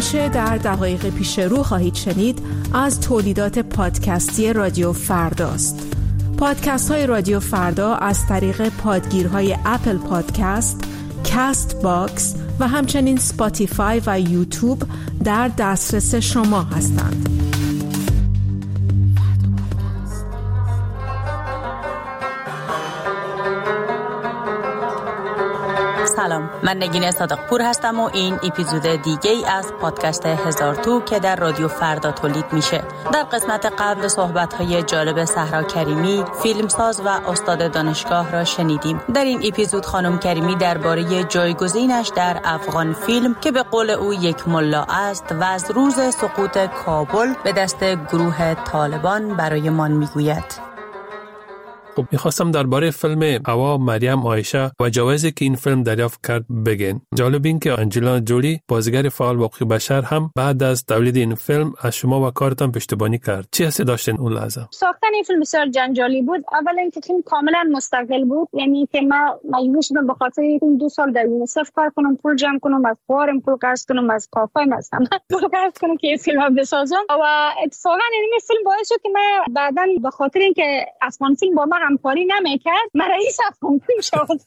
آنچه در دقایق پیش رو خواهید شنید از تولیدات پادکستی رادیو فرداست. پادکست های رادیو فردا از طریق پادگیرهای اپل پادکست، کست باکس و همچنین سپاتیفای و یوتیوب در دسترس شما هستند. سلام، من نگین صادقپور هستم و این اپیزود دیگه ای از پادکست هزار تو که در رادیو فردا تولید میشه. در قسمت قبل صحبت‌های جالب صحرا کریمی، فیلمساز و استاد دانشگاه را شنیدیم. در این اپیزود خانم کریمی درباره جایگزینش در افغان فیلم که به قول او یک ملا است و از روز سقوط کابل به دست گروه طالبان برایمان میگوید. خب میخواستم درباره فیلم هوا مریم عایشه و جوایزی که این فیلم دریافت کرد بگین. جالب این که آنجلینا جولی بازیگر فعال حقوق بشر هم بعد از تولید این فیلم از شما و کارتان پشتیبانی کرد. چی حسی داشتین اون لحظه؟ ساختن این فیلم بسیار جنجالی بود. اولا اینکه فیلم کاملا مستقل بود، یعنی که من مجبور شدم به خاطر این 2 سال در یونیسف کار کنم، پول جمع کنم، از فارم پول قرض کنم، از کافای مثلا پول قرض کنم که این فیلم بسازم. و اتفاقا این فیلم باعث شد که من بعداً به خاطر اینکه افغان فیلم با من همکاری نمیکرد، من رئیس افغان فیلم شد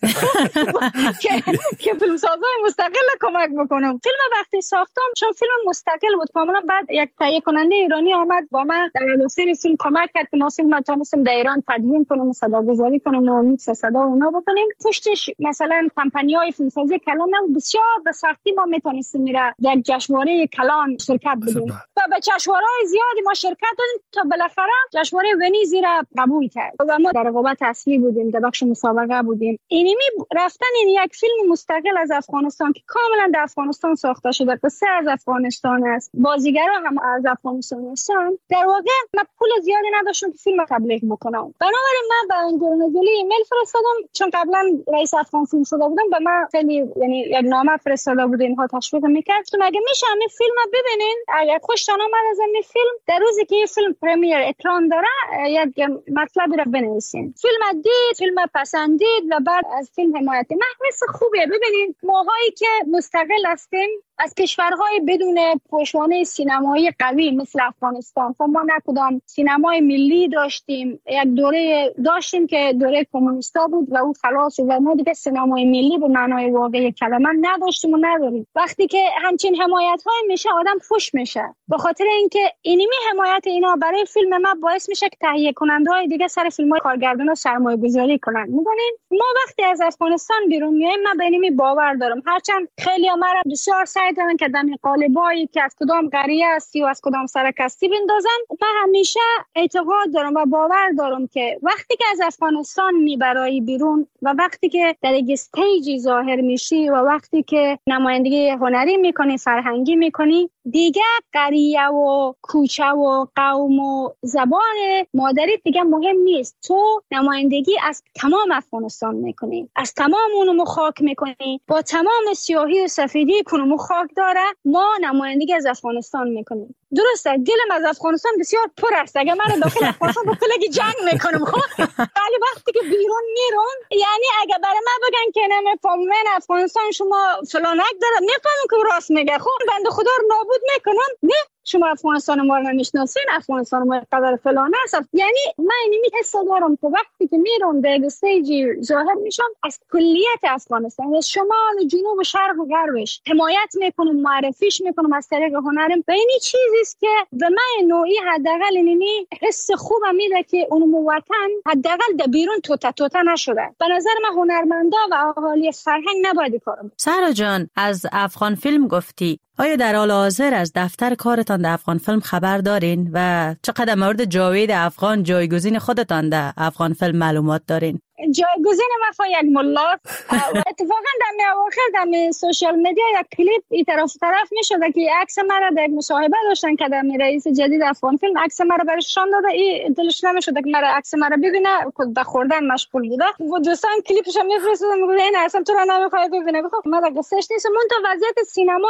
که فیلمسازای مستقل کمک بکنم. فیلم وقتی ساختم چون فیلم مستقل بود کاملا، بعد یک تهیه کننده ایرانی آمد با من در اداره فیلم کمک کرد که ما فیلم تونستیم در ایران تدوین کنیم، صداگذاری کنیم و میکس صدا و اونا بکنیم. پشتش مثلا کمپانی‌های فیلمسازی کلان بسیار به سختی ما میتونستیم میره در جشنواره کلان شرکت بدیم و به جشنواره‌های زیادی ما شرکت دادیم تا بالاخره جشنواره ونیز را قبول کرد و ما در رقابت اصلی بودیم، در بخش مسابقه بودیم. اینمی رفتن این یک فیلم مستقل از افغانستان که کاملا در افغانستان ساخته شده، قصه از افغانستان است، بازیگرا هم از افغانستان هستن. در واقع من پول زیادی نداشتم که فیلم تبلیغ بکنم. بنابراین من به آنجلینا جولی ایمیل فرستادم، چون قبلا رئیس افغان فیلم شده بودم، به من خیلی یعنی یک نامه فرستاده بود، اینها تشویق میکرد که مگه میشه همین فیلمو ببینین، اگه خوشتون اومد از این فیلم در روزی که این فیلم پرمیر اکران داره یک مطلبی رو بنویسین. فیلم دید، فیلم پسندید و بعد از فیلم حمایت. حس خوبیه. ببینید ماهایی که مستقل هستیم از کشورهای بدون پشتوانه سینمایی قوی مثل افغانستان، خب ما نکدام سینمای ملی داشتیم، یک دوره داشتیم که دوره کمونیستا بود و اون خلاص و ما دیگه سینمای ملی به معنای واقعی کلمه نداشتیم و نداریم. وقتی که همچین حمایت‌های میشه آدم خوش میشه، به خاطر اینکه اینمی حمایت اینا برای فیلم ما باعث میشه که تهیه کننده‌های دیگه سر فیلم‌های کارگردانا سرمایه‌گذاری کنن. می‌دونین ما وقتی از افغانستان بیرون میایم من به اینمی باور دارم، هرچند خیلی‌ها ما را بسیار دارن که دم قالبایی که از کدام قریه هستی و از کدام سرکستی بندازن. من همیشه اعتقاد دارم و باور دارم که وقتی که از افغانستان میبرایی بیرون و وقتی که در یک استیجی ظاهر میشی و وقتی که نمایندگی هنری میکنی، فرهنگی میکنی، دیگه قریه و کوچه و قوم و زبان مادری دیگه مهم نیست. تو نمایندگی از تمام افغانستان میکنی، از تمام اونو خاک میکنی، با تمام سیاهی و سفیدی کنو خاک داره ما نمایندگی از افغانستان میکنیم. درسته دلم از افغانستان بسیار پر است، اگه من داخل افغانستان با کلگی جنگ میکنم خب، ولی وقتی که بیرون میرم، یعنی اگه برای من بگن که نمیفهمن افغانستان شما فلانک داره، میفهمم که راست میگه، خب بنده خدا رو نابود میکنم. نه شما افغانستان ما رو نمیشناسین، افغانستان ما قدر فلان است. یعنی من اینمی حس دارم که وقتی که میرم در استیجی ظاهر میشم از کلیت افغانستان، از شمال جنوب شرق و غربش حمایت میکنم، معرفیش میکنم از طریق هنرم. و این چیزی است که به من نوعی حداقل اینمی حس خوبم میده که اون وطن حداقل در بیرون توته نشده. به نظر من هنرمندا و اهالی فرهنگ نباید کارم. سارا جان از افغان فیلم گفتی، آیا در حال حاضر از دفتر کارتان در افغان فیلم خبر دارین و چقدر مورد جاوید افغان جایگزین خودتان در افغان فیلم معلومات دارین؟ جایگزین ما یک ملا اتفاقا در اواخر در سوشال مدیا یک کلیپ این طرف میشد که عکس مرا در مصاحبه داشتن که در رئیس جدید افغان فیلم عکس مرا برشون داده، این دلش نمیشد که مرا عکس مرا ببینه، به خوردن مشغول بوده و دوستان کلیپش میفرستادن میگفتن این اصلا تو را نمیخواد ببینه. خب من قصهش نیست. من تو وضعیت سینمای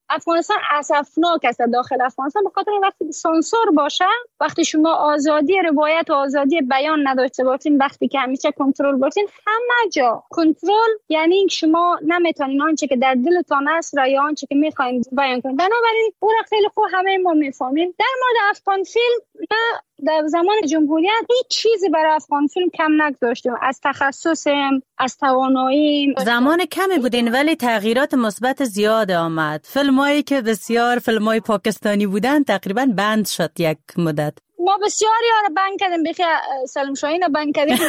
افغانستان اسفناک است داخل افغانستان، به خاطر وقتی سانسور باشه، وقتی شما آزادی روایت و آزادی بیان نداشته باشین، وقتی که همیشه کنترل باشین، همه جا کنترل یعنی شما نمیتونین آنچه که در دلتان است را یا آنچه که میخواین بیان کنین. بنابراین اون را خیلی خوب همه ما میفهمیم. در مورد افغان فیلم در زمان جمهوریت هیچ چیزی برای افغان فیلم کم نگذاشتیم، از تخصصم، از تواناییم. زمان کمی بودین ولی تغییرات مثبت زیاد آمد. فیلمایی که بسیار فیلمای پاکستانی بودن تقریبا بند شد یک مدت. ما بسیاری ها رو بند کردیم، بخی سلیم شاهین رو بند کردیم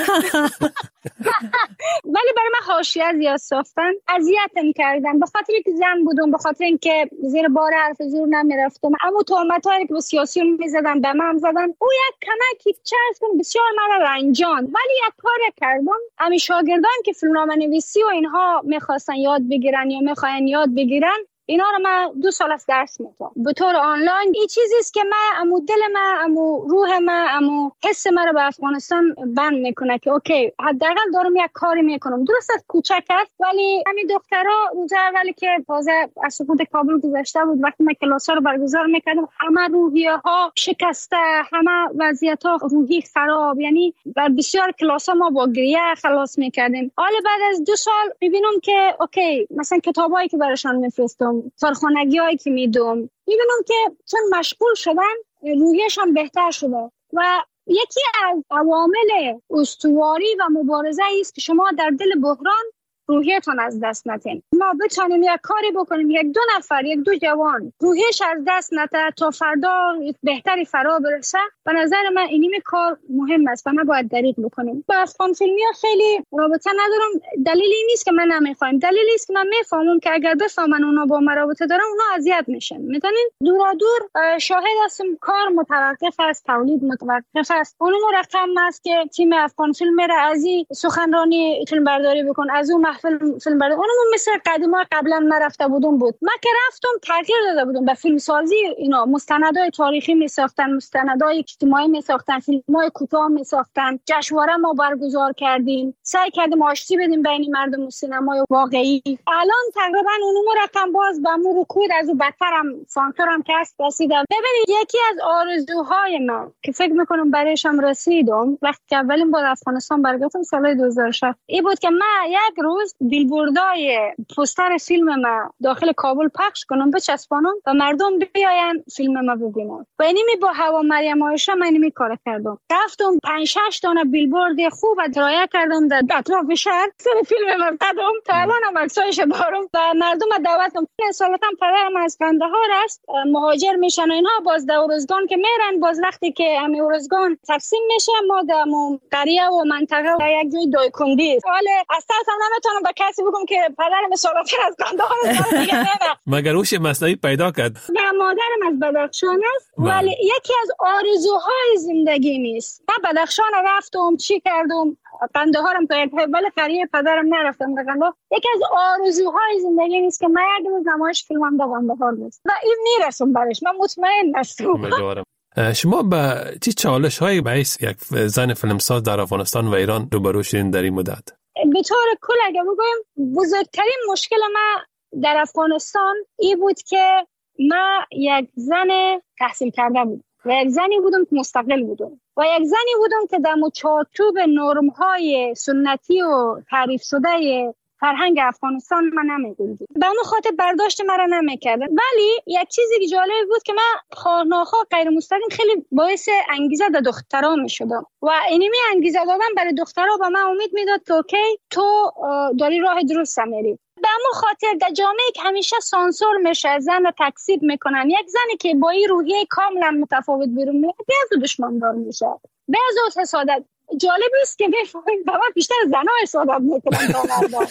ولی برای من حاشیه زیاد ساختن، اذیتم کردن، به خاطر که زن بودم، به خاطر اینکه زیر بار حرف زور نمیرفتم، اما تهمتایی که به سیاسیون میزدن به من زدن، او یک کمکی چرس کن بسیار من رنجان. ولی یک کار کردم، همین شاگردان که فیلمنامه نویسی و اینها میخواستن یاد بگیرن یا میخواین یاد بگیرن، اینا رو من 2 سال از درس میدم به طور آنلاین. این چیزی است که من امو دل من، امو روح من، امو حس من رو به افغانستان بند میکنه که اوکی حداقل دارم یک کاری میکنم. درست کوچک است ولی همین دخترها روز اولی که تازه از سقوط کابل گذشته بود، وقتی من کلاس‌ها رو برگزار میکردم، همه روحیه‌ها شکسته، همه وضعیت‌ها روحی خراب، یعنی در بسیار کلاس‌ها ما با گریه خلاص میکردیم. حالا بعد از 2 سال میبینم که اوکی مثلا کتابایی که براشون میفرستم، کارخانگی‌هایی که میدم، میبینم که چون مشغول شدن روحیشان بهتر شده. و یکی از عوامل استواری و مبارزه است که شما در دل بحران روحیتون از دست ندین. ما بتونیم یک کاری بکنیم، 1-2 نفر، 1-2 جوان روحیش از دست نده تا فردا بهتری فرا برسه. به نظر من اینیم کار مهم است و ما باید دریغ بکنیم. با افغان فیلمی ها خیلی رابطه ندارم. دلیلی نیست که من نمیخوایم، دلیلی است که من میفهمم که اگر بفهمن اونا با من رابطه دارن، اونا اذیت میشن. میدونین دورا دور شاهد هستم کار متوقف است، تولید متوقف است. اون رقم است که تیم افغان فیلم میره از این سخنرانی فیلم برداری بکن، از اون فیلم برداری. اونم مثل قدیما قبلا من رفته بودم بود. من که رفتم تغییر داده بودم به فیلم سازی. اینا مستندای تاریخی میساختن، مستندای اجتماعی میساختن، فیلمای کوتاه میساختن. جشنواره ما برگزار کردیم، سعی کردیم آشتی بدیم بین مردم و سینمای واقعی. الان تقریبا اونم رقم باز به امور رکود از بدترم سانتورم که است رسیدم. ببینید یکی از آرزوهای من که فکر میکنم برایشم رسیدم وقتی که اولین بار افغانستان برگشتم سال 2006 این بود که من یک روز بیلبوردای پوستر فیلم ما داخل کابل پخش کنم، بچسبانم و مردم بیاین فیلم ما ببینن. و اینمی با هوا مریم عایشه من اینمی کار کردم. رفتم 5-6 دانه بیلبورد خوب ادرایه کردم در اطراف شهر، سر فیلم ما زدم. تا الان هم عکسایش دارم و مردم دعوت کردم. اصالتا پدرم از قندهار است، مهاجر میشن اینها، باز در ارزگان که میرن، باز وقتی که همین ارزگان تقسیم میشه ما در قریه و منطقه و یک جای دایکندی. حالا اصلا نمیتونم به کسی بگم که پدرم اصالتا از قندهار است. مگر اوش مصنوعی پیدا کرد. نه مادرم از بدخشان است ولی یکی از آرزوهای زندگی نیست. من بدخشان رفتم چی کردم، قندهارم تا یک ولی قریه پدرم نرفتم به قندهار. یکی از آرزوهای زندگی نیست که من یک روز نمایش فیلمم در قندهار نیست و این میرسم برش، من مطمئن هستم. شما با چه چالش‌هایی باعث یک زن فیلمساز در افغانستان و ایران روبرو شدین در این مدت؟ به طور کل اگه بگویم بزرگترین مشکل من در افغانستان این بود که من یک زن تحصیل کرده بودم و یک زنی بودم که مستقل بودم و یک زنی بودم که در چارچوب نرم‌های سنتی و تعریف شده فرهنگ افغانستان من نمی‌گنجید. به اون خاطر برداشت مرا نمی‌کردن. ولی یک چیزی که جالب بود که من خواهرناخواه غیر مستقیم خیلی باعث انگیزه در دخترها می‌شدم و اینمی انگیزه دادن برای دخترها به من امید میداد که اوکی تو داری راه درست میری. به همون خاطر در جامعه که همیشه سانسور میشه، زن رو تکذیب میکنن، یک زنی که با این روحیه کاملا متفاوت بیرون میاد بیازو دشمندار میشه، بیازو حسادت. جالب است که بفهمید بابا بیشتر زنها حسادت میکنن تا مردان.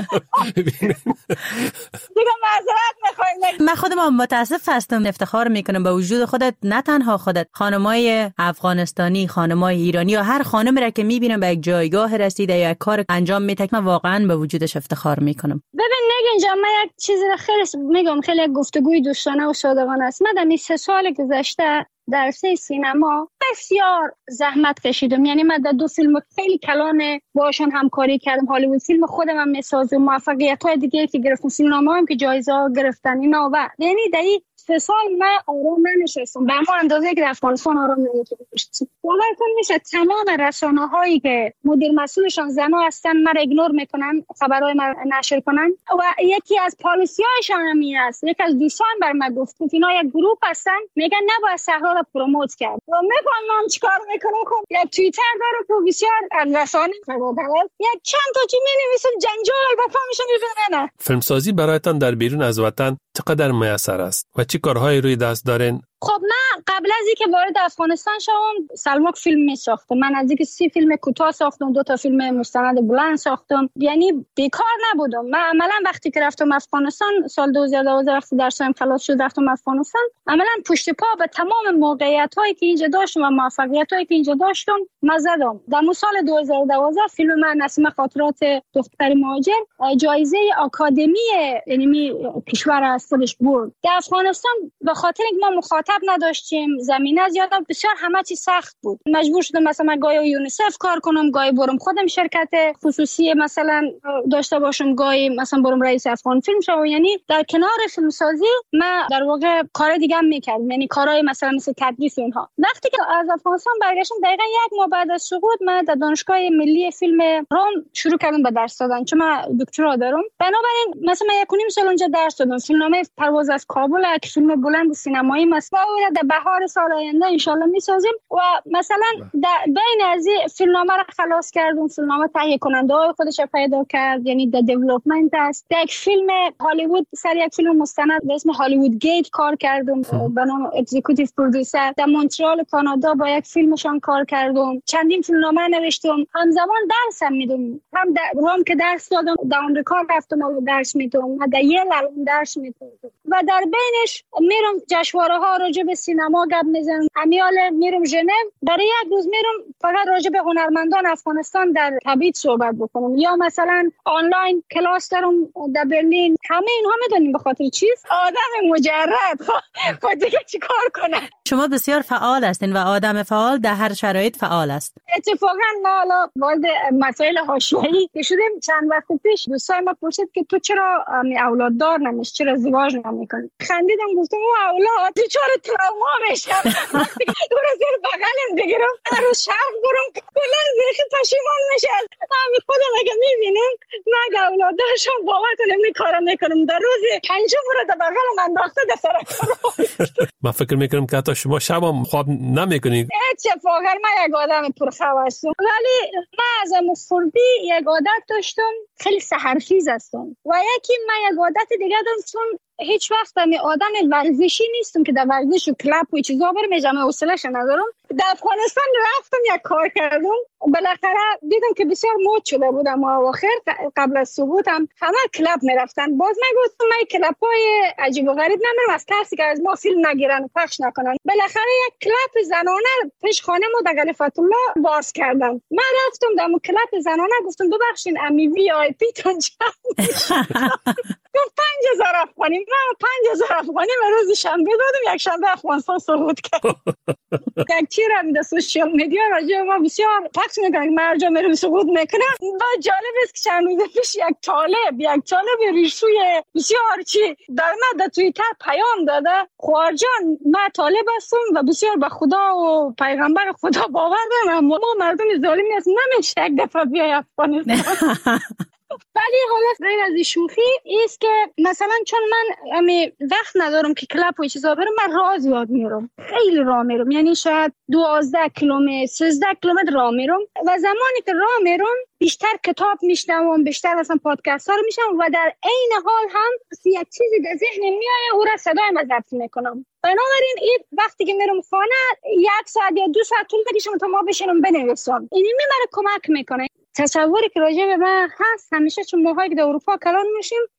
دیگه معذرت میخوایم. من خودم متاسف هستم، افتخار میکنم به وجود خودت، نه تنها خودت، خانمای افغانستانی، خانمای ایرانی یا هر خانمی را که میبینم به یک جایگاه رسیده یا یک کار انجام میده من واقعا به وجودش افتخار میکنم. ببین نگین جان، من یک چیزی را خیلی میگم، خیلی گفتگوی دوستانه و صادقانه است. من در 3 سال گذشته در سینما بسیار زحمت کشیدم. یعنی من در 2 فیلم خیلی کلان باشون همکاری کردم. هالیوود فیلم خودم هم میسازم، موفقیت‌های دیگه که گرفتم، فیلمنامه‌ام که جایزه گرفتن اینا. و یعنی در 3 سال من آرام ننشستم، به همون اندازه که در افغانستان آرام ننشستم. باور کنید تمام رسانه‌هایی که مدیر مسئولشان زنا هستن من ایگنور میکنن، خبرهای من نشر کنن. و یکی از پالیسی‌هایشان همین است. یکی از دوستان بر من گفت اینا یک گروه هستن میگن نباید صحرا رو پروموت کرد. و میفهمم چیکار میکنم. خب یا توییتر داره که بسیار رسانه خبر یا چند تا چی می‌نویسن جنجال به پامشون می‌زنن. فیلمسازی برایتان در بیرون از وطن چقدر میسر است و چه کارهایی روی دست دارین؟ خب من قبل از اینکه وارد افغانستان شدم سالمک فیلم می‌ساختم. من از اینکه 30 فیلم کوتاه ساختم، 2 تا فیلم مستند بلند ساختم. یعنی بیکار نبودم. من عملاً وقتی که رفتم افغانستان سال 2012 وقتی درسم خلاص شد رفتم افغانستان، عملاً پشت پا به تمام موقعیت‌هایی که اینجا داشتم و موفقیت‌هایی که اینجا داشتم مزدم. در سال 2012 فیلم من نسیم خاطرات دختر مهاجر جایزه آکادمی یعنی کشور از خودش برد. در افغانستان به خاطر اینکه ما مخاطب نداشتیم، زمینه زیاد بسیار همه چی سخت بود. مجبور شدم مثلا گاهی یونیسف کار کنم، گاهی برم خودم شرکت خصوصی مثلا داشته باشم، گاهی مثلا برم رئیس افغان فیلم شوم. یعنی در کنار فیلمسازی من در واقع کار دیگه هم میکردم، یعنی کارهای مثل تدریس اینها. وقتی که از افغانستان برگشتم دقیقاً 1 ماه بعد از سقوط من در دانشگاه ملی فیلم روم شروع کردم به درس دادن، چون من دکترا دارم. بنابراین مثلا 1.5 سال اونجا درس دادم. فیلمنامه پرواز از کابل که فیلم بلند سینمایی مسئله در بهار سال آینده ان شاءالله میسازیم. و مثلا در بین از فیلمنامه را خلاص کردم، فیلمنامه تهیه کننده های خودش پیدا کرد، یعنی در دیولپمنت است. در یک فیلم هالیوود سر یک فیلم مستند به اسم هالیوود گیت کار کردم به نام اکزیکیوتیو پرودوسر. در مونترال کانادا با یک فیلمشان کار کردم. چندین فیلمنامه نوشتم. همزمان درسم میدم، هم در روم که درس دادم، در آمریکا رفتم و درس میدم، در یل درس میدم. و در بینش میرم جشنواره‌ها راجع به سینما گپ میزنم. امیال میرم ژنو، برای 1 روز میرم فقط راجع به هنرمندان افغانستان در تبعید صحبت بکنم. یا مثلا آنلاین کلاس دارم در برلین. همه اینها میدونیم به خاطر چیز آدم مجرد خب دیگه چیکار کنه. شما بسیار فعال هستین و آدم فعال در هر شرایط فعال است. اتفاقا ما حالا وارد مسائل حاشیه‌ای که شدیم چند وقت پیش دوستای ما پرسید که تو چرا اولاد دار نمیشی، چرا ازدواج نمیکنی؟ خندیدم گفتم اولاد چرا تروما میشم تو رو زیر بغلم بگیرم هر روز شرف برم کلا زیخی پشیمان میشم. من خودم اگه میبینم من اولاد دارشم باورتون نمیکنم میکنم در روز 5 رو در بغلم انداخته در سر من فکر میکنم که حتی شما شب هم خواب نمیکنید. اتفاقا من یک آدم پرخواه هستم، ولی من از مفردی یک عادت داشتم خیلی سحرخیز هستم. و یکی من یک عادت دیگه داشتم، هیچ وقت من آدم ورزشی نیستم که در ورزش و کلاب و چیزا برم، میجمع حوصله‌اش ندارم. در افغانستان رفتم یک کار کردم، بالاخره دیدم که بسیار مود شده بودم و آخر قبل از سقوطم همه کلاب میرفتن. باز من گفتم من کلاب‌های عجیب و غریب نمیرم از ترسی که از ما فیلم نگیرن و پخش نکنن. بالاخره یک کلاب زنانه پیش خانه ما در گلفت الله باز کردن. من رفتم در اون کلاب زنانه گفتم ببخشید امی وی آی پی تون چند گفت 5000 افغانی. من 5000 افغانی روز شنبه دادم، یک شنبه افغانستان سقوط کرد. یک چیز را در سوشال میدیا راجع ما بسیار پخش میکنن، مرجع میرم سقوط میکنم. با جالب است که چند روز پیش یک طالب ریشوی بسیار چی در من در توییتر پیام داده، خوارجان من طالب هستم و بسیار به خدا و پیغمبر خدا باور دارم، ما مردم ظالمی هستیم، نمیشه یک دفعه بیای افغانستان. ولی حالا غیر از شوخی است که مثلا چون من وقت ندارم که کلاب و چیزا برم، من راه زیاد میرم، خیلی راه میرم، یعنی شاید 12 کیلومتر 13 کیلومتر راه میرم. و زمانی که راه میرم بیشتر کتاب میشنوم، بیشتر مثلا پادکست ها رو میشنوم و در عین حال هم یک چیزی در ذهنم میاد او را صدای من ضبط میکنم. بنابراین این وقتی که میرم خانه 1 ساعت یا 2 ساعت طول میکشه تا ما بشینم بنویسم. این من کمک میکنه. تصوری که راجع به من هست همیشه چون ماهایی که در اروپا کلان میشیم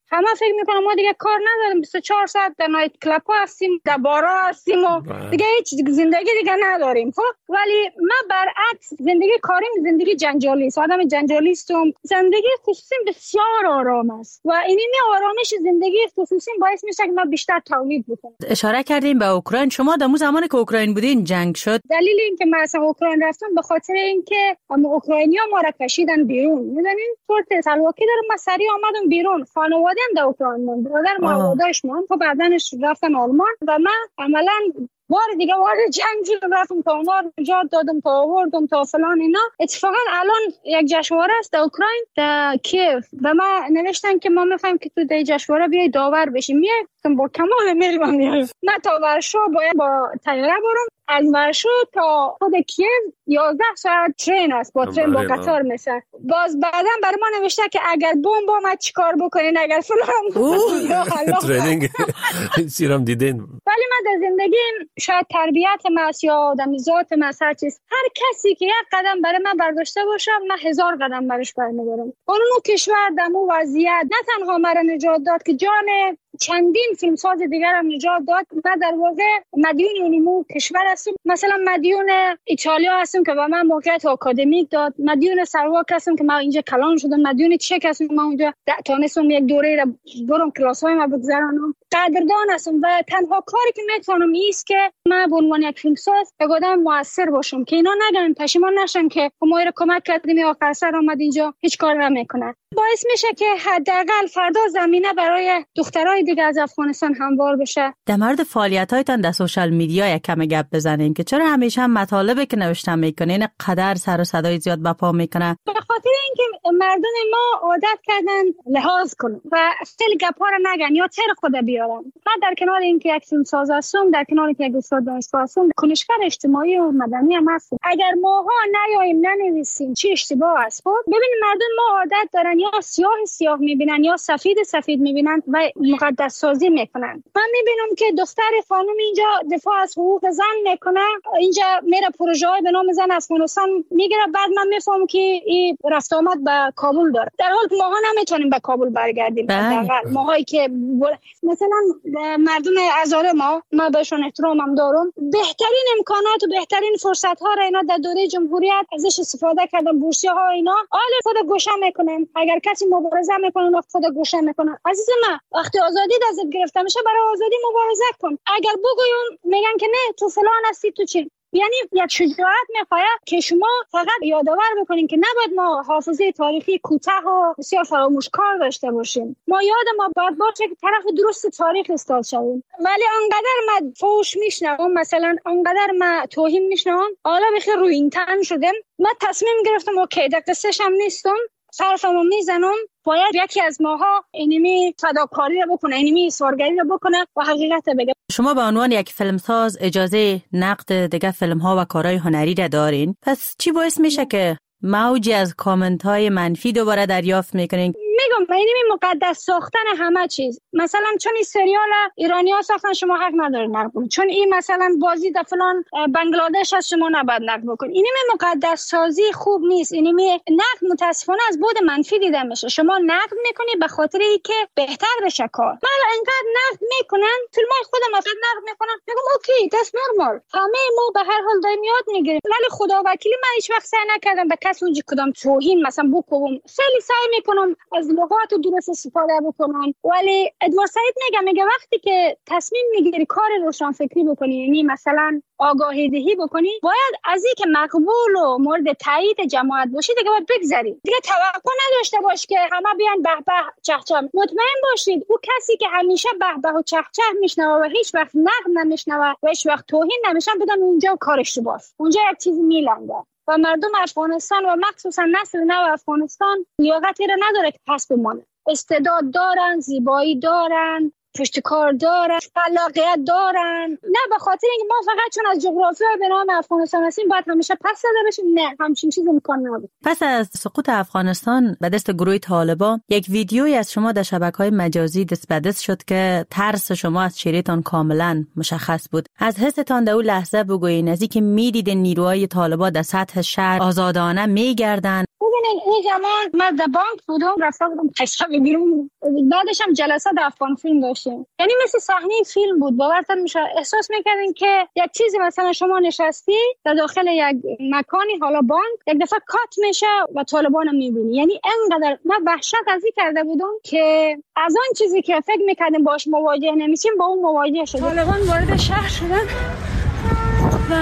همه فکر میکنم ما دیگه کار نداریم، 24 ساعت در نایت کلاب هستیم، در بارا هستیم و دیگه هیچ زندگی دیگه نداریم. خب ولی من برعکس زندگی کاریم زندگی جنجالی است. آدم جنجالی هستم. زندگی خصوصی بسیار آرام است و این آرامش زندگی خصوصی باعث میشه که ما بیشتر تولید بکنیم. اشاره کردیم به اوکراین. شما در اون زمانی که اوکراین بودین جنگ شد. دلیل اینکه من از اوکراین رفتم به خاطر اینکه اوکراینیا ما را کشیدن بیرون. میدونین صورت سلواکی دارم، من سریع آمدم بیرون. خانواده هم در اوکراین موند، برادر مادرش موند. خب بعدنش رفتن آلمان و من عملاً بار دیگه وارد جنگ رفتم تا اونا رو نجات دادم، تا آوردم تا فلان اینا. اتفاقا الان یک جشنواره است در اوکراین، در کیف، و ما نوشتن که ما می‌خوایم که تو در جشنواره بیای داور بشیم. میگم با کمال میل من تا ورشو باید با طیاره برم، از ورشو تا خود کیف 11 ساعت ترین است، با ترین با قطار مثلا. باز بعداً برای ما نوشته که اگر بمب اومد چیکار بکنین، اگر فلان ترینینگ سیرم دیدین. ولی من در زندگیم شاید تربیت ماست یا آدمیزات ماست، هر چیز، هر کسی که یک قدم برای من برداشته باشه من 1000 قدم برش برمی‌دارم. اون کشور دمو وضعیت نه تنها مرا نجات داد که جان چندین فیلمساز دیگر هم نجات داد. من در واقع مدیون اینمو کشور هستم. مثلا مدیون ایتالیا هستم که به من موقعیت آکادمیک داد، مدیون سرواک هستم که من اینجا کلان شدم، مدیون چک هستم من اونجا تونستم یک دوره را برم کلاس‌های ما بگذرانم. قدردان هستم و تنها کاری که میتونم ایست که من به عنوان یک فیلمساز یک آدم موثر باشم که اینا نگن پشیمان نشن که ما رو کمک کردیم آخر سر اومد اینجا هیچ کار نمیکنه. باعث میشه که حداقل فردا زمینه برای دخترای دیگه از افغانستان هموار بشه. در مورد فعالیت‌هایتان در سوشال میدیا یک کم گپ بزنیم که چرا همیشه هم مطالبی که نوشتن میکنین قدر سر و صدای زیاد بپا میکنه؟ به خاطر اینکه مردم ما عادت کردن لحاظ کنن و خیلی گپا رو نگن یا تر خود بیارن. من در کنار اینکه یک فیلمساز هستم، در کنار اینکه یک استاد دانشگاه هستم، کنشگر اجتماعی و مدنی هم هستم. اگر ماها نیاییم ننویسیم چی اشتباه است. خب ببینید مردم ما عادت دارن یا سیاه میبینن یا سفید میبینن و مقدس سازی میکنن. من میبینم که دختر خانم اینجا دفاع از حقوق زن میکنه، اینجا میره پروژه‌های به نام زن افغانستان میگیره، بعد من میفهمم که این رفت آمد به کابل داره، در حالی که ماها نمیتونیم به کابل برگردیم. حداقل ماهایی که مثلا مردم هزاره ما بهشون احترامم دارم، بهترین امکانات و بهترین فرصت ها را اینا در دوره جمهوریت ازش استفاده کردن. بورسیه ها اینا حال خود گوشه میکنن، اگر کسی مبارزه میکنه خود گوشه میکنن. عزیز من وقتی آزادی دستت گرفته میشه برای آزادی مبارزه کن. اگر بگویم میگن که نه تو فلان هستی تو چی، یعنی یک شجاعت میخواد که شما فقط یادآور بکنین که نباید ما حافظه تاریخی کوتاه و بسیار فراموشکار داشته باشیم. ما یاد ما باید باشه که طرف درست تاریخ استاد شویم. ولی انقدر ما فوش میشنوم، مثلا انقدر ما توهین میشنوم، حالا بخیر روی این تن شدم. من تصمیم گرفتم اوکی در قصه‌ش هم نیستم، حرفمو میزنم، باید یکی از ماها اینمی فداکاری رو بکنه، اینمی ایثارگری رو بکنه و حقیقت بگه. شما به عنوان یک فیلمساز اجازه نقد دیگه فیلم‌ها و کارهای هنری را دارین، پس چی باعث میشه که موجی از کامنت‌های منفی دوباره دریافت میکنین؟ میگم اینمی مقدس ساختن همه چیز. مثلا چون این سریال ایرانی‌ها ساختن شما حق ندارین نقد کنید، چون این مثلا بازی در فلان بنگلادش هست شما نباید نقد بکنید. اینمی مقدس سازی خوب نیست. اینمی نقد متاسفانه از بود منفی دیده میشه. شما نقد میکنی به خاطر اینکه بهتر بشه کار. من اینقدر نقد میکنن، فیلمای خودم فقط نقد میکنن، میگم اوکی داس نورمال، همه ما به هر حال داریم یاد میگیریم. ولی خدا وکیلی من هیچ وقت سعی نکردم به کسی اونجا کدام توهین مثلا بکنم. خیلی سعی میکنم از لغات درست استفاده بکنن. ولی ادوارد سعید میگه وقتی که تصمیم میگیری کار روشن فکری بکنی، یعنی مثلا آگاهی دهی بکنی، باید از این که مقبول و مورد تایید جماعت باشی دیگه باید بگذری. دیگه توقع نداشته باش که همه بیان به به چهچه. مطمئن باشید او کسی که همیشه به به و چهچه میشنوه و هیچ وقت نقد نمیشنوه و هیچ وقت توهین نمیشن، بدون اونجا کارش تو باز اونجا یک چیز میلنده. و مردم افغانستان و مخصوصا نسل نو افغانستان لیاقتی را نداره که پس بمانه. استعداد دارن، زیبایی دارن، پشتکار دارن، خلاقیت دارن. نه به خاطر اینکه ما فقط چون از جغرافیا به نام افغانستان هستیم باید همیشه پس داده بشیم. نه، همچین چیزی امکان نداره. پس از سقوط افغانستان به دست گروه طالبان یک ویدیویی از شما در شبکه‌های مجازی دست به دست شد که ترس شما از چهره‌تان کاملا مشخص بود. از حستان در اون لحظه بگوین، از اینکه می‌دیدین نیروهای طالبان در سطح شهر آزادانه می‌گردن. ببینین این زمان من در بانک بودم، رفتم بودم حساب بگیرم، بعدش هم جلسه در افغان فیلم داشتیم. یعنی مثل صحنه فیلم بود، باورتون میشه. احساس میکردین که یک چیزی مثلا شما نشستی در داخل یک مکانی، حالا بانک، یک دفعه کات میشه و طالبان میبینی. یعنی انقدر من وحشت از این کرده بودم که از آن چیزی که فکر میکردیم باش مواجه نمیشیم با اون مواجه شدیم. طالبان وارد شهر شدن و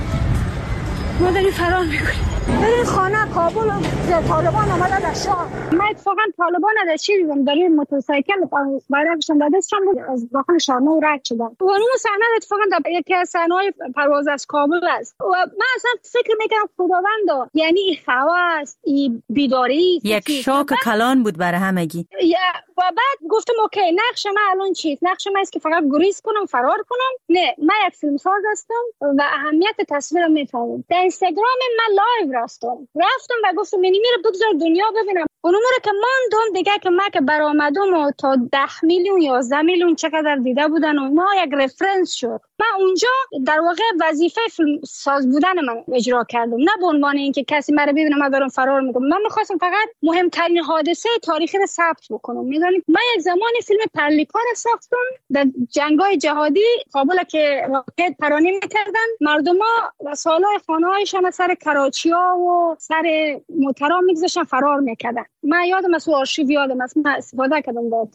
ما داریم فرار میکنیم. این خانه کابل طالبان آمده در شهر. من اتفاقا طالبان در چی دیدم، در این موتورسایکل بایرقشون دادستشان بود، از داخل شهرنو رد شدن. و اون صحنه اتفاقا در یکی از صحنه‌های پرواز از کابل است. و من اصلا فکر میکنم خداوند، یعنی این هوس، این بیداری، یک شوک کلان بود برای همگی. و بعد گفتم اوکی، نقش من الان چیست؟ نقش من است که فقط گریز کنم، فرار کنم؟ نه، من یک فیلمساز هستم و اهمیت تصویر میفهمم. در اینستاگرام من لایو رفتم و گفتم منی میره بگذار دنیا ببینم. اون موقع که ماندم دیگه که من که برآمدم و تا 10 میلیون 11 میلیون چقدر دیده بودن و ما یک رفرنس شد. من اونجا در واقع وظیفه فیلم ساز بودن من اجرا کردم، نه به عنوان اینکه کسی مرا ببینه من دارم فرار میکنم. من میخواستم فقط مهمترین حادثه تاریخی رو ثبت بکنم. میدونید من یک زمانی فیلم پرلیکا رو ساختم در جنگ‌های جهادی کابل که راکت پرانی میکردن، مردما و سالای خانه‌هایشان سر کراچی‌ها و سر موترا میگذاشتن فرار میکردن. من یادم از آرشیو یادم از من استفاده کردم داد.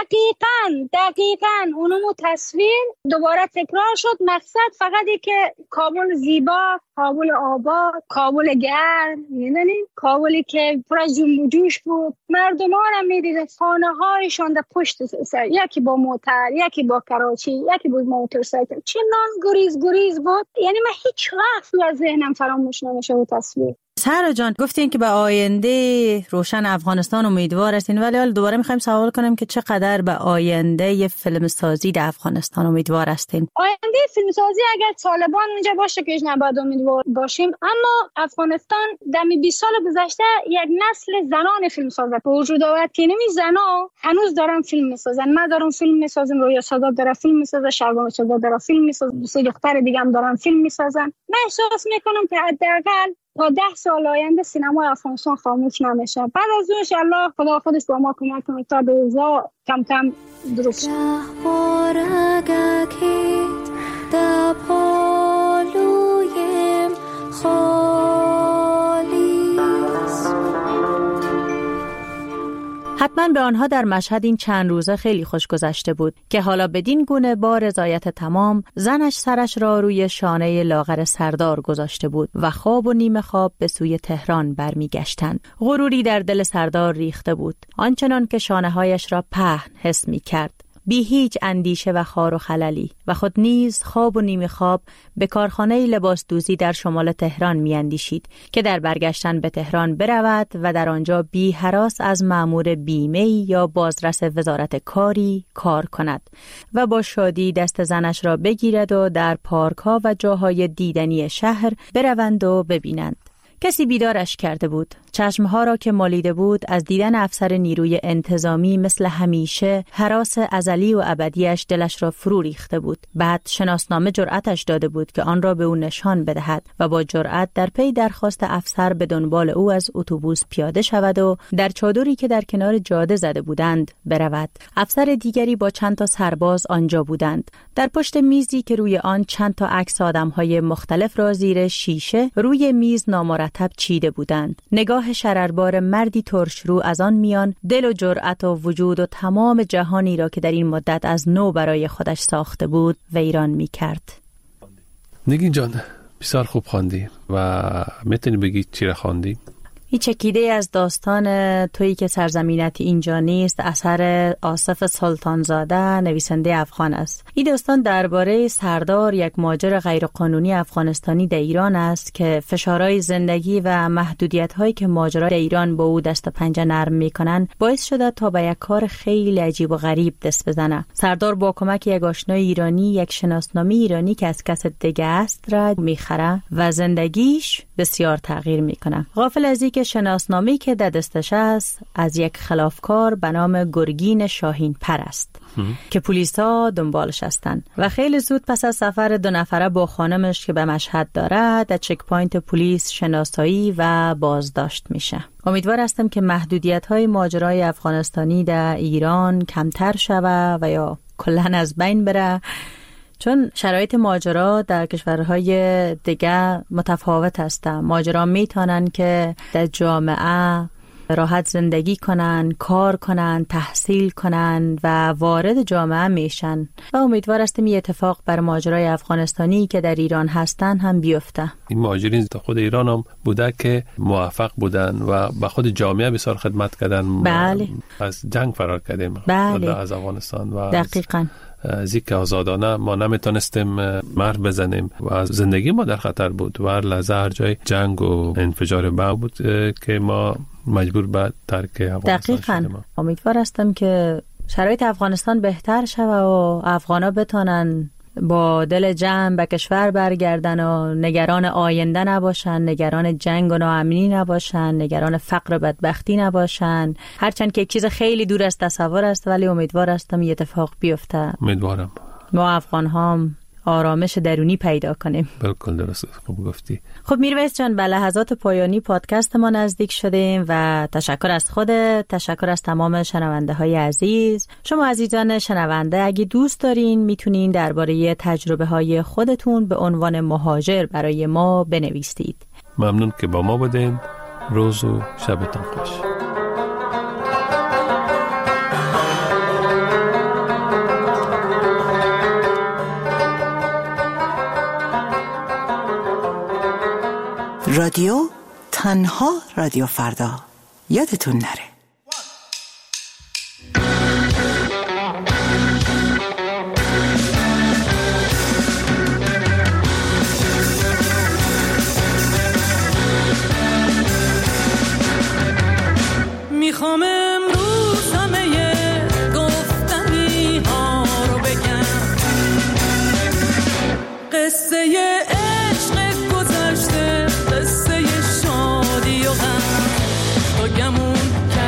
دقیقاً اونمو تصویر دوباره تکرار شد. مقصد فقط که کابل زیبا، کابل آباد، کابل گرم، میدونید کابلی که پر از جنب و جوش بود. مردما رو میدیدن خانه‌هایشان در پشت سر، یکی با موتر، یکی با کراچی، یکی با موتورسایکل. چنان گریز بود. یعنی من هیچ وقت از ذهنم فراموش نمیشه اون تصویر. سهرا جان، گفتین که به آینده روشن افغانستان امیدوار هستین، ولی حالا دوباره میخوایم سوال کنیم که چقدر به آینده فیلم سازی در افغانستان امیدوار هستین؟ آینده فیلم سازی اگر طالبان اینجا باشه که نباید امیدوار باشیم، اما افغانستان در 20 سال گذشته یک نسل زنان فیلم سازا به وجود آورد که اینمی زنا هنوز دارن فیلم میسازن. ما دارم فیلم میسازیم، رویا سادات داره فیلم میسازه، شهبانو سادات داره فیلم میسازه، سه دختر دیگه هم دارن فیلم میسازن. من احساس میکنم که حداقل تا 10 سال آینده سینما افغانستان خاموش نمیشه. بعد از اون ان شاء الله خدا خودش با ما کمک کنه تا به اوضاع کم کم درست حتما به آنها در مشهد این چند روزه خیلی خوش گذشته بود که حالا بدین گونه با رضایت تمام زنش سرش را روی شانه لاغر سردار گذاشته بود و خواب و نیمه خواب به سوی تهران برمیگشتند. غروری در دل سردار ریخته بود، آنچنان که شانه هایش را پهن حس می کرد، بی هیچ اندیشه و خار و خللی، و خود نیز خواب و نیمه خواب به کارخانه لباس دوزی در شمال تهران می اندیشید که در برگشتن به تهران برود و در آنجا بی هراس از مأمور بیمه یا بازرس وزارت کاری کار کند و با شادی دست زنش را بگیرد و در پارک ها و جاهای دیدنی شهر بروند و ببینند. کسی بیدارش کرده بود. چشمها را که مالیده بود از دیدن افسر نیروی انتظامی مثل همیشه هراس ازلی و ابدیش دلش را فرو ریخته بود. بعد شناسنامه جرأتش داده بود که آن را به او نشان بدهد و با جرأت در پی درخواست افسر به دنبال او از اتوبوس پیاده شود و در چادری که در کنار جاده زده بودند برود. افسر دیگری با چند تا سرباز آنجا بودند. در پشت میزی که روی آن چند تا عکس آدم‌های مختلف را زیر شیشه روی میز نامرتب چیده بودند. نگاه شرربار مردی ترشرو از آن میان دل و جرأت و وجود و تمام جهانی را که در این مدت از نو برای خودش ساخته بود ویران می کرد. نگین جان، بسیار خوب خواندی و میتونی بگی چی را خواندی؟ این چکیده از داستان تویی که سرزمینت اینجا نیست، اثر آصف سلطانزاده، نویسنده افغان است. این داستان درباره سردار، یک مهاجر غیرقانونی افغانستانی در ایران است که فشارهای زندگی و محدودیت‌هایی که مهاجران در ایران با او دست و پنجه نرم می‌کنند باعث شده تا به یک کار خیلی عجیب و غریب دست بزنه. سردار با کمک یک آشنای ایرانی یک شناسنامه ایرانی که از کس دیگه است را می‌خره و زندگیش بسیار تغییر می‌کنه. غافل از اینکه شناسنامه‌ای که در دستش است از یک خلافکار به نام گرگین شاهین پر است که پلیسا دنبالش هستن و خیلی زود پس از سفر 2 نفره با خانمش که به مشهد دارد در چک پوینت پلیس شناسایی و بازداشت میشه. امیدوار هستم که محدودیت‌های ماجرای افغانستانی در ایران کمتر شود و یا کلاً از بین بره، چون شرایط ماجرا در کشورهای دیگه متفاوت هستن. ماجرا میتونن که در جامعه راحت زندگی کنن، کار کنن، تحصیل کنن و وارد جامعه میشن و امیدوار هستم این اتفاق بر ماجرای افغانستانی که در ایران هستن هم بیفته. این مهاجرین در خود ایران هم بوده که موفق بودن و به خود جامعه بسیار خدمت کردن. بله. از جنگ فرار کردیم. بله. از افغانستان و دقیقاً از اینکه آزادانه ما نمیتونستیم مرد بزنیم و زندگی ما در خطر بود و هر لحظه هر جای جنگ و انفجار بم بود که ما مجبور به ترک افغانستان شدیم. امیدوار هستم که شرایط افغانستان بهتر شود و افغانا بتونن با دل جمع به کشور برگردن و نگران آینده نباشن، نگران جنگ و ناامنی نباشن، نگران فقر و بدبختی نباشن. هرچند که یک چیز خیلی دور از تصور است ولی امیدوار هستم این اتفاق بیفته. امیدوارم ما افغان ها آرامش درونی پیدا کنیم. بالکل درست، خوب گفتی. خب میرویس جان، به لحظات پایانی پادکست ما نزدیک شدیم و تشکر از خودت، تشکر از تمام شنونده های عزیز. شما عزیزان شنونده اگه دوست دارین میتونین درباره تجربه های خودتون به عنوان مهاجر برای ما بنویسید. ممنون که با ما بودین. روز و شبتون خوش. رادیو تنها رادیو فردا، یادتون نره. میخوام امروز همه گفتنی ها رو بگم، قصه عشق گذشته، قصه شادی و غم، تا گمون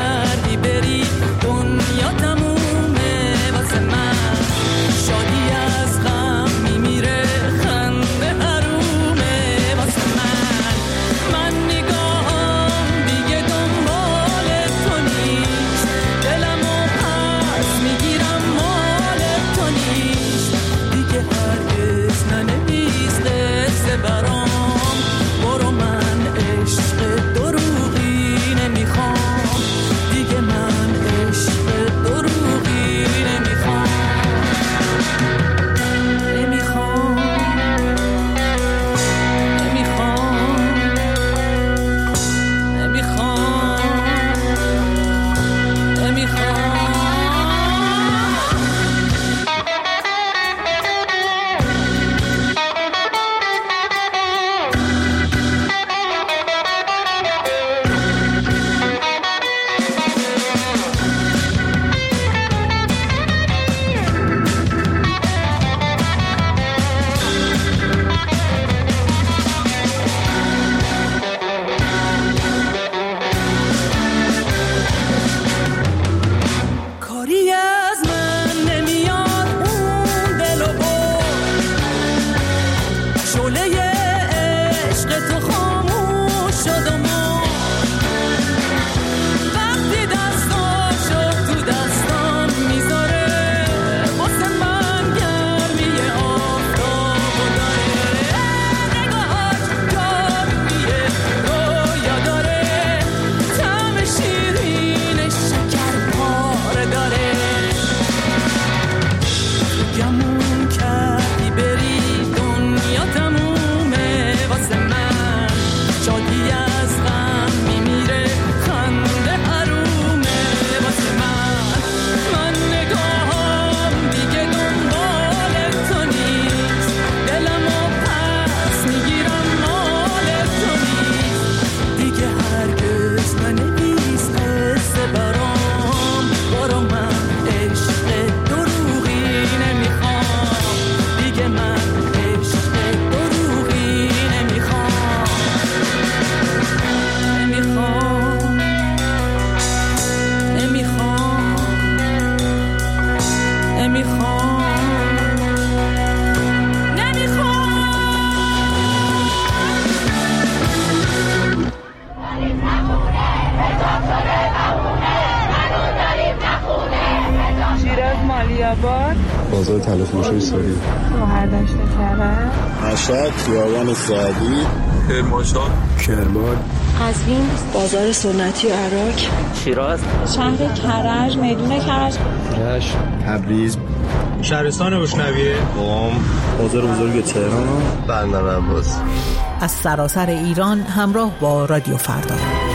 بازار تلفروشی ساری، شهردشت کرد، مشهد، خیابان سعدی، کرمانشاه، کرمان، قزوین، بازار سنتی عراق، شیراز، شهر کرج، میدون کرج، رشت، تبریز، شهرستان بوشنویه، قم، بازار بزرگ تهران، بندر عباس. از سراسر ایران همراه با رادیو فردا.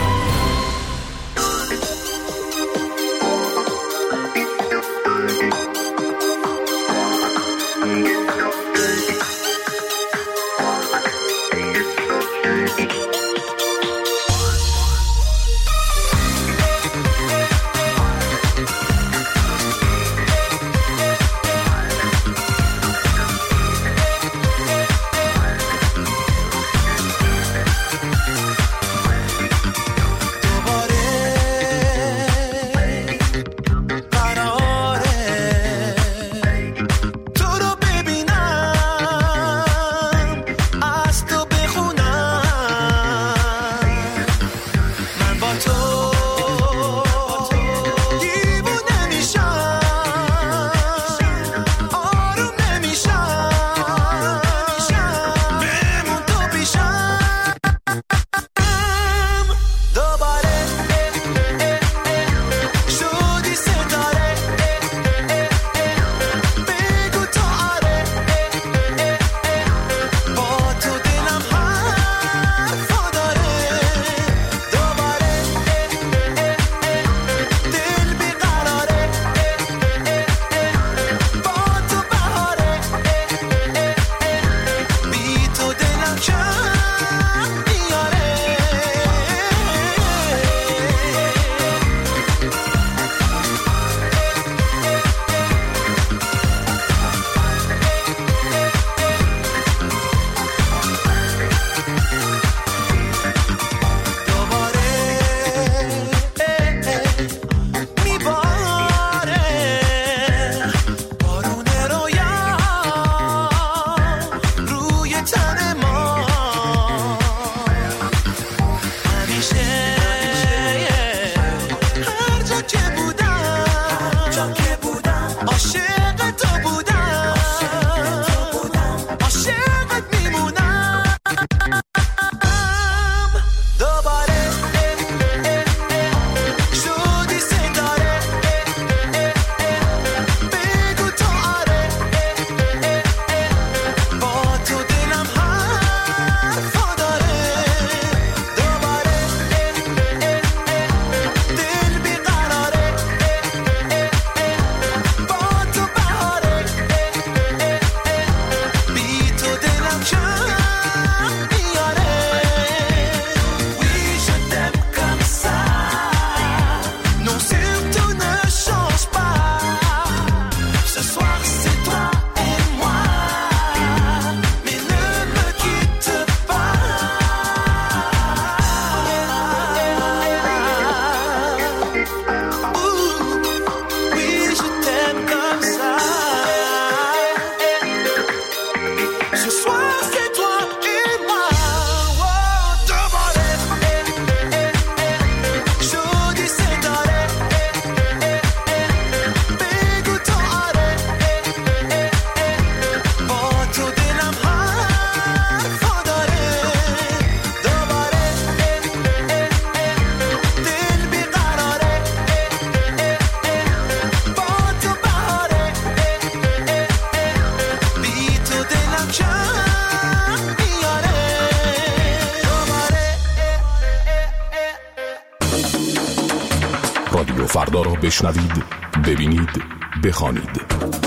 رادیو فردا را بشنوید، ببینید، بخوانید.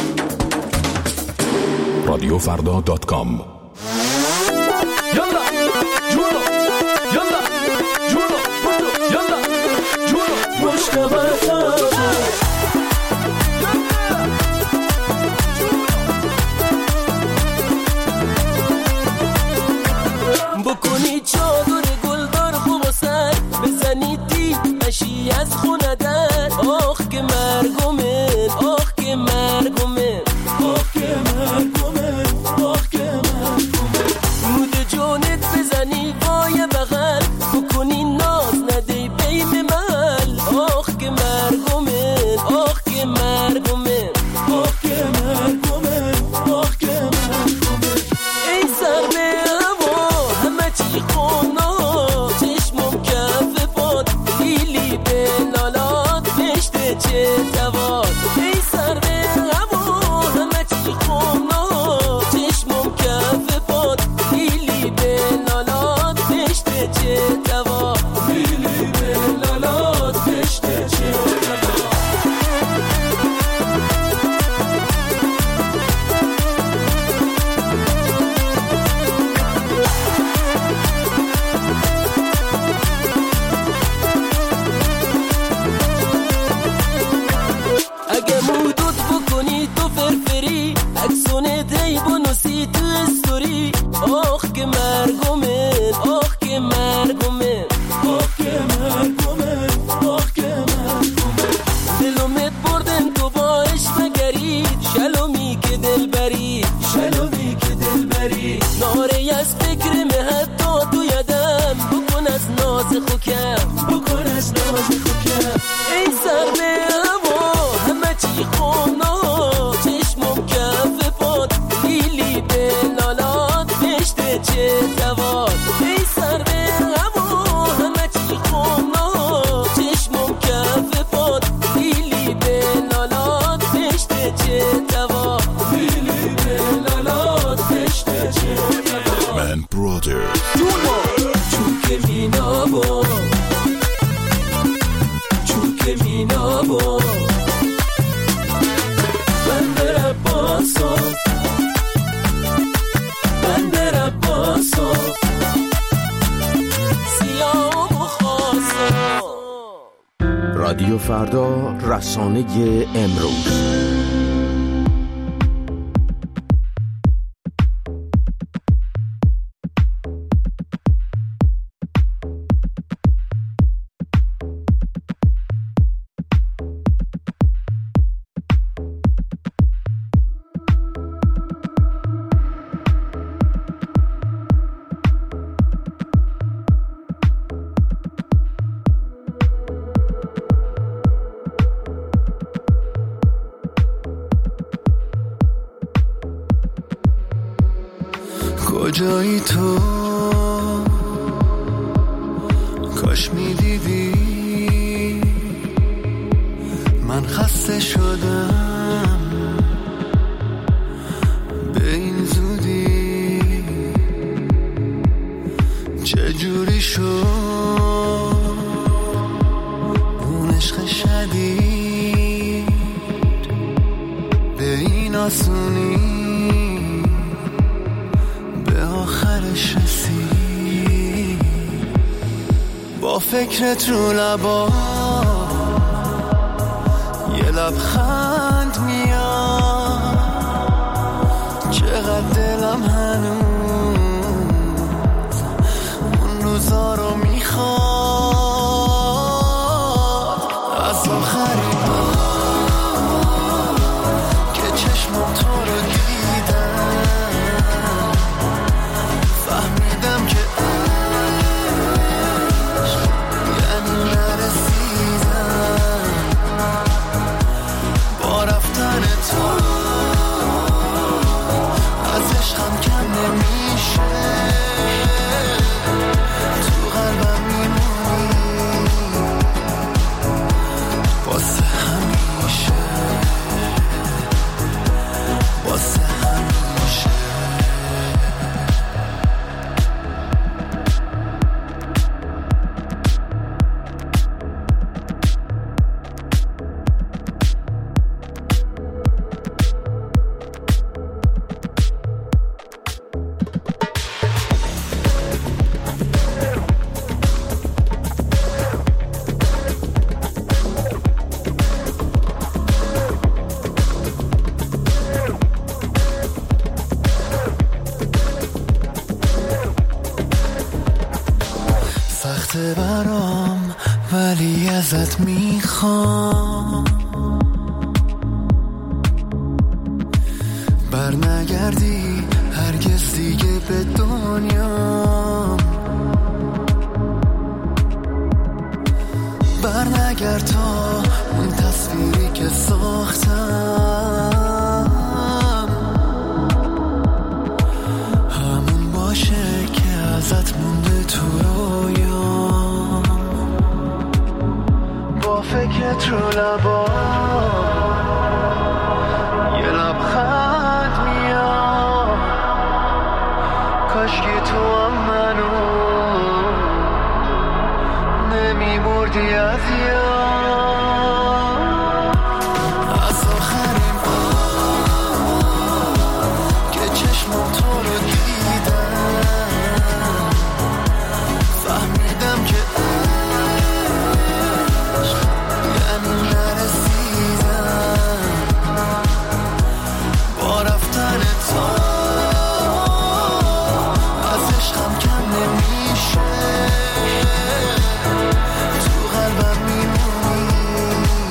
radioffarda.com. Yalla juno, yalla juno, yalla juno, mushkabata. بکنی چادر گلدار خوب و سر بزنی اشی از خونه در. آخ که مرگومه، آخ که مرگومه، آخ که مرگومه، آخ که مرگومه. مود جونت بزنی وای بغل، بکنی ناز ندی بیم محل. آخ که مرگومه، آخ که مرگومه، آخ که مرگومه. چه دواد ای سر به هوا همه چی خونات چشمم کف پاد لیلی به لالات پشت چه دواد لیلی به لالات پشت چه دواد اگه مودود بکنی تو فرفری عکسونه دی بنوسی تو استوری آخ که مرگومه آخ که مرگومه آخ که مرگومه آخ که مرگومه دلومت بردن تو با عشق گرید شلومی که دل بری شلومی که دل بری ناری از فکر مهد تا تو یدم بکن از ناز خوکم بکن از ناز خوکم ای سر به چی خونا چشمم کف پاد لیلی به لالات پشت چه دواد ای سر به هوا همه چی خونا چشمم کف پاد لیلی به لالات پشت چه دواد لیلی به لالات پشت چه دواد من برادر چون که مینابو چون که مینابو رادیو فردا، رسانه امروز. کجایی تو کاش میدیدی من خسته شدم به این زودی چجوری شد اون عشق شدید به این آسونی آخرش رسید با فکرت رو لبا یه لبخند میاد چقدر دلم هنوز اون روزا رو میخواد از آخرین که چشمم تو رو فهمیدم که عشق یعنی نرسیدم با رفتن تو از عشقم کم نمیشه تو قلبم میمونی واسه همیشه واسه همیشه سخته برام ولی ازت میخوام بر نگردی هرگز دیگه به دنیا بر نگرد تا اون تصویری که ساختم همون باشه که ازت مونده تو رویا با فکرت رو لبا بردی از یاد، از آخرین بار که چشمم تو رو دیدم فهمیدم که عشق یعنی نرسیدم. با رفتن تو از عشقم کم نمیشه، تو قلبم میمونی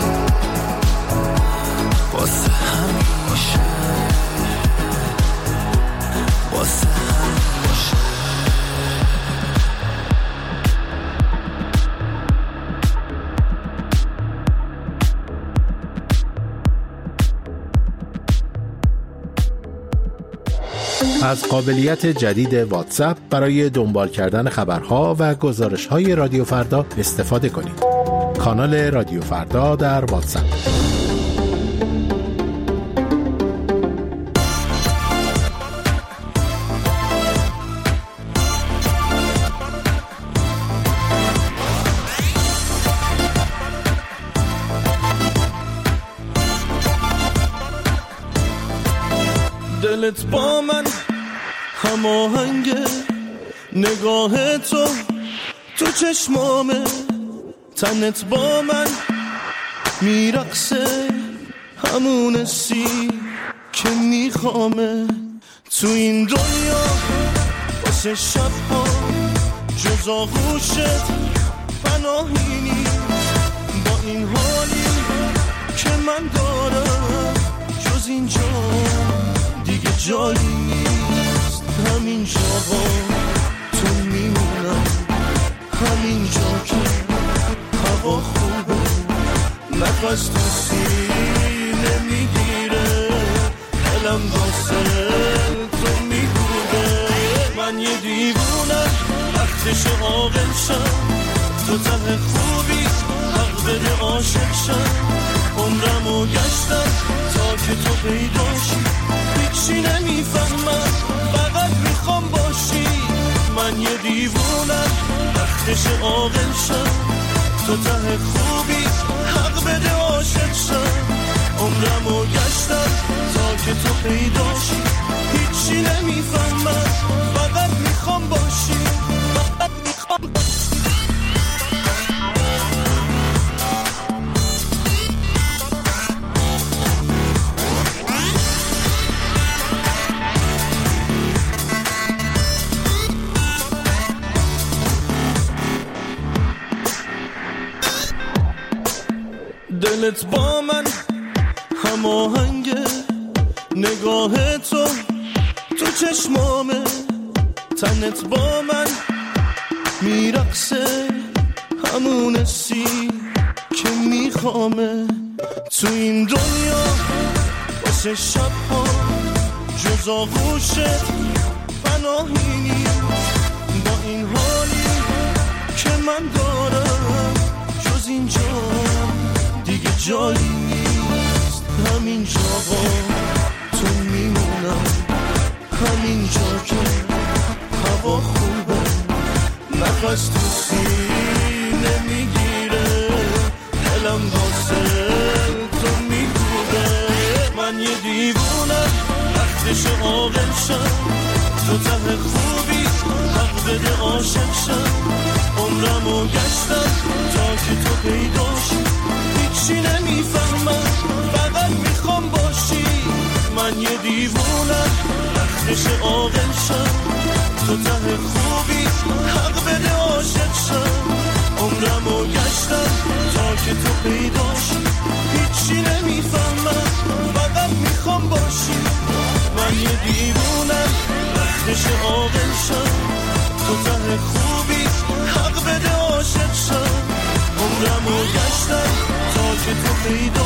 واسه همیشه، واسه همیشه. از قابلیت جدید واتساپ برای دنبال کردن خبرها و گزارش‌های رادیو فردا استفاده کنید. کانال رادیو فردا در واتساپ. دلت با من هماهنگه، نگاه تو چشمامه، تنت با من میرقصه، همون سی که میخوامه. تو این دنیا واسه شبها جز آغوشت پناهی نیست، با این حالی که من دارم جز اینجا دیگه جایی نیست. همین جا تو میمونم، همین جا که هوا خوبه، نفس تو سینه میگیره، دلم واسه تو میگوده. من یه دیوونم وقتش عاقل شم، تو ته خوبی حق بده عاشق شم. عمرمو گشتم تا که تو پیداشی، هیچی نمیفهمم فقط میخوام باشی. من یه دیوونم وقتش عاقل شم، تو ته خوبی حق بده عاشق شم. عمرمو گشتم تا که تو پیداشی، هیچی نمیفهمم فقط میخوام باشی، فقط میخوام باشی. دلت با من هماهنگه، نگاه تو چشمامه، تنت با من میرقصه، همون سی که میخوامه. تو این دنیا واسه شبها جز آغوشت پناهی نیست، با این حالی که من دارم جز اینجا دیگه جایی نیست. همین جا تو میمونم، همین جا که هوا خوبه، نفس تو سینه میگیره، دلم واسه تو میگوده. من یه دیوونم وقتش عاقل شم، تو ته خوبی حق بده عاشق شم. عمرمو گشتم تا که تو پیداشی، هیچی نمیفهمم فقط میخوام باشی. من یه دیوونم وقتش عاقل شم، تو ته خوبی حق بده عاشق شم. عمرمو گشتم تا که تو پیداشی، هیچی نمیفهمم فقط میخوام باشی. من یه دیوونم وقتش عاقل شم، تو ته خوبی حق بده عاشق شم. عمرمو گشتم تا که تو پیدا